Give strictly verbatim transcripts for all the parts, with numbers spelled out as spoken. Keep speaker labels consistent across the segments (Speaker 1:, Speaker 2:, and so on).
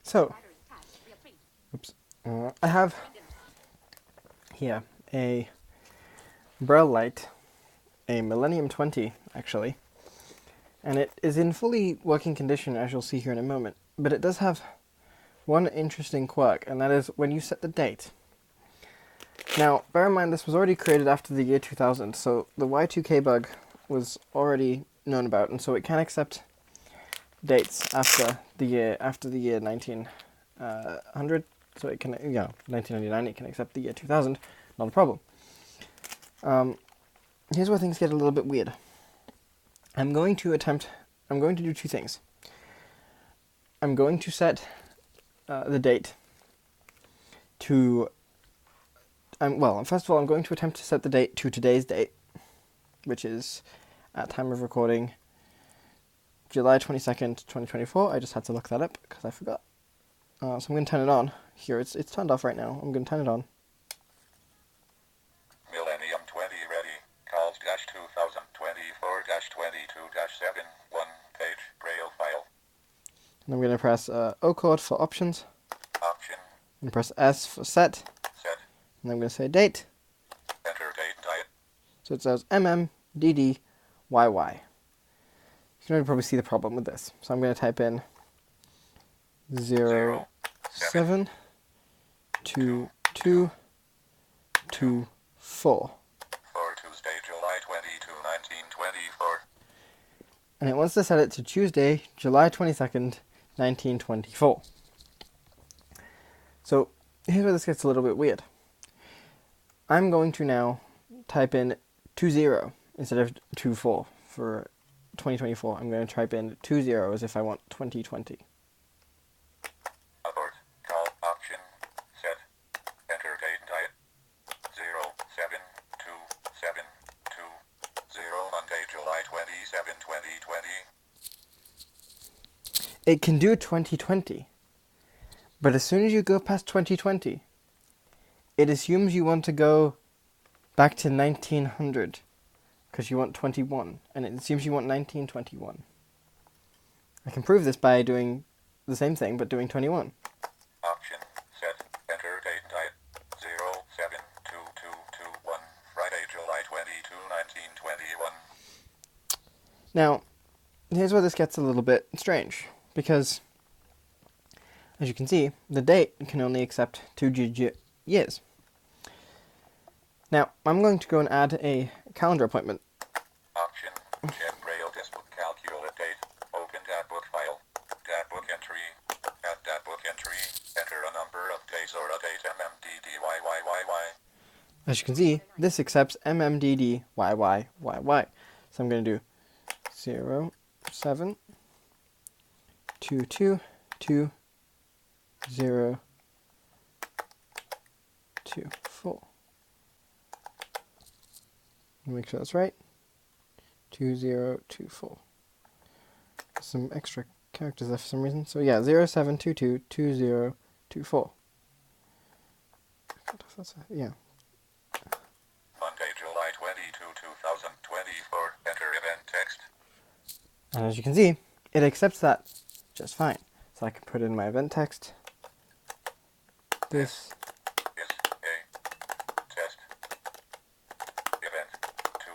Speaker 1: So, oops, uh, I have here a Braille light, a Millennium twenty actually, and it is in fully working condition, as you'll see here in a moment, but it does have one interesting quirk, and that is when you set the date. Now, bear in mind this was already created after the year two thousand, so the Y two K bug was already known about, and so it can accept dates after the year after the year nineteen hundred. So it can, you know, nineteen ninety-nine. It can accept the year two thousand. Not a problem. Um, here's where things get a little bit weird. I'm going to attempt. I'm going to do two things. I'm going to set uh, the date to. Um, well, first of all, I'm going to attempt to set the date to today's date, which is at time of recording July twenty-second, twenty twenty-four. I just had to look that up because I forgot. Uh, so I'm going to turn it on. Here, it's it's turned off right now. I'm going to turn it on.
Speaker 2: Millennium twenty ready. Calls dash two thousand twenty-four dash twenty-two dash seven. One page Braille file.
Speaker 1: And I'm going to press uh, O chord for options.
Speaker 2: Option.
Speaker 1: And press S for set.
Speaker 2: Set.
Speaker 1: And I'm going to say date.
Speaker 2: Enter date type.
Speaker 1: So it says M M D D Y Y. You can already probably see the problem with this. So I'm going to type in zero seven two two two four.
Speaker 2: For Tuesday, July twenty-second, nineteen twenty-four.
Speaker 1: And it wants to set it to Tuesday, July twenty-second, nineteen twenty-four. So here's where this gets a little bit weird. I'm going to now type in two zero instead of two four for twenty twenty-four. I'm going to type in two zero as if I want twenty twenty.
Speaker 2: Abort. Call option. Set. Enter date type. zero seven two seven two zero. Monday, July twenty-seventh, twenty twenty.
Speaker 1: It can do twenty twenty, but as soon as you go past twenty twenty, it assumes you want to go back to nineteen hundred because you want twenty-one, and it assumes you want nineteen twenty-one. I can prove this by doing the same thing but doing twenty-one.
Speaker 2: Option. Set. Enter date type. zero seven two two two one. Friday, July twenty-second, nineteen twenty-one.
Speaker 1: Now, here's where this gets a little bit strange, because, as you can see, the date can only accept two-digit years. Now, I'm going to go and add a calendar appointment.
Speaker 2: Option. Check Braille Disk Calculate date. Open that book file. That book entry. Add that book entry. Enter a number of days or a date. M M D D Y Y Y Y.
Speaker 1: As you can see, this accepts M M D D Y Y Y Y. So I'm going to do zero seven two two two zero two four. Make sure that's right. two zero two four. Some extra characters there for some reason. So yeah, zero seven two two two zero two four. Yeah.
Speaker 2: Monday, July twenty-second, two thousand twenty-four. Enter event text.
Speaker 1: And as you can see, it accepts that just fine. So I can put in my event text. This
Speaker 2: is a test. Event two.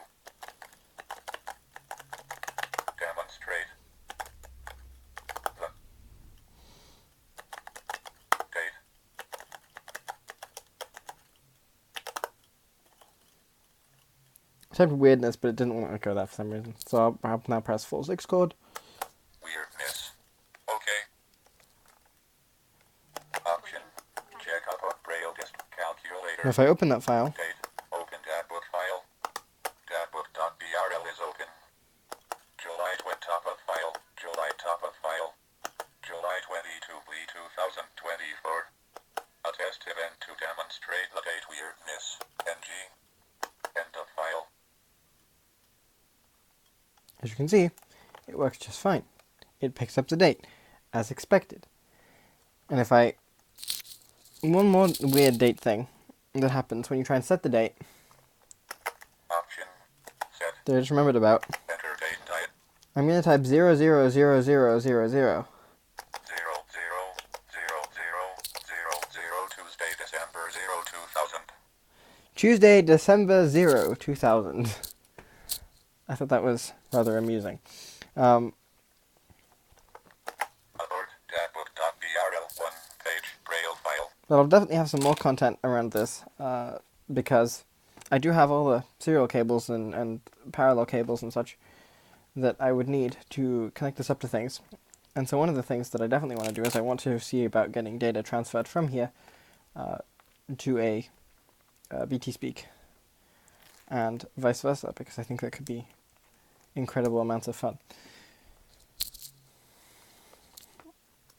Speaker 2: Demonstrate. The date.
Speaker 1: I typed weirdness, but it didn't want to go that for some reason. So I'll, I'll now press full six chord.
Speaker 2: Weirdness. Okay. Option. Check up on Braille Disk Calculator.
Speaker 1: And if I open that file,
Speaker 2: Date. Open that book file. Datbook.brl is open. July twenty top of file. July top of file. July twenty-second, two thousand twenty-four. A test event to demonstrate the date weirdness. N G. End of file.
Speaker 1: as you can see, it works just fine. It picks up the date, as expected. And if I... One more weird date thing that happens when you try and set the date,
Speaker 2: Option. Set.
Speaker 1: that I just remembered about.
Speaker 2: Enter date type.
Speaker 1: I'm going to type zero zero zero zero zero zero.
Speaker 2: Zero, zero, zero.
Speaker 1: Tuesday, December zero, two thousand. I thought that was rather amusing. Um,
Speaker 2: Abort datbook.brl one page braille file.
Speaker 1: but I'll definitely have some more content around this, uh, because I do have all the serial cables and, and parallel cables and such that I would need to connect this up to things. And so one of the things that I definitely want to do is I want to see about getting data transferred from here uh, to a uh, B T Speak, and vice versa, because I think that could be incredible amounts of fun.